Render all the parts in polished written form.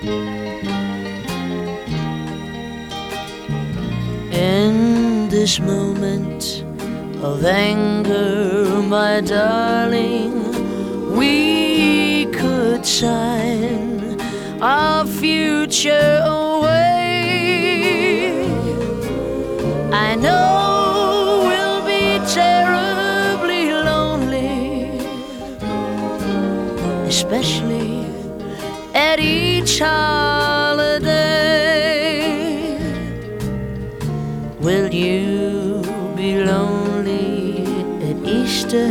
In this moment of anger, my darling, we could sign our future away. I know we'll be terribly lonely, especially at each holiday. Will you be lonely at Easter?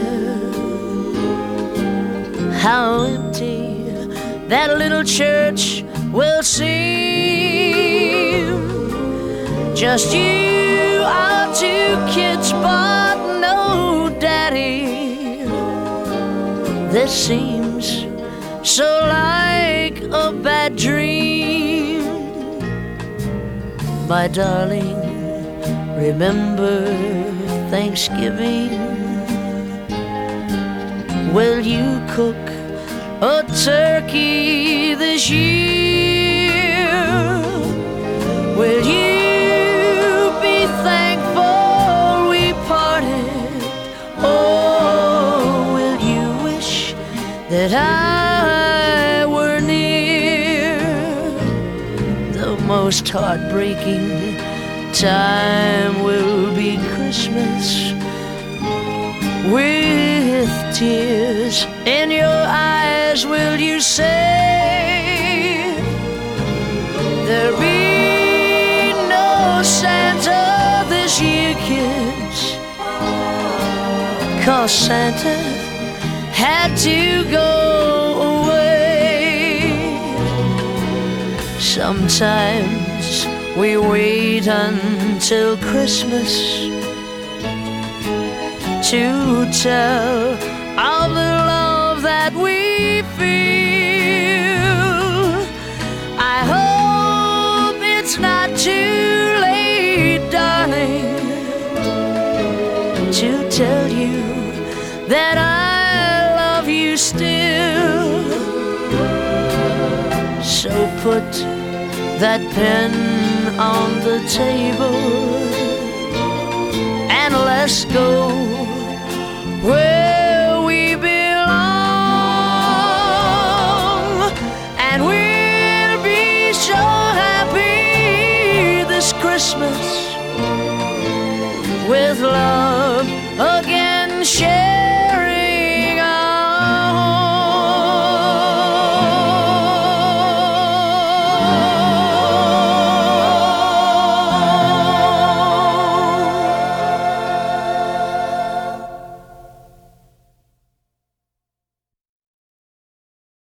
How empty that little church will seem. Just you, our two kids, but no daddy. This seems so like a bad dream. My darling, remember Thanksgiving? Will you cook a turkey this year? Will you be thankful we parted? Or will you wish that I were near? The most heartbreaking time will be Christmas, with tears in your eyes. Will you say there'll be no Santa this year, kids? 'Cause Santa had to go away. Sometimes we wait until Christmas to tell of the love that we feel. I hope it's not too late, darling, to tell you that I love you still. So put that pen on the table and let's go where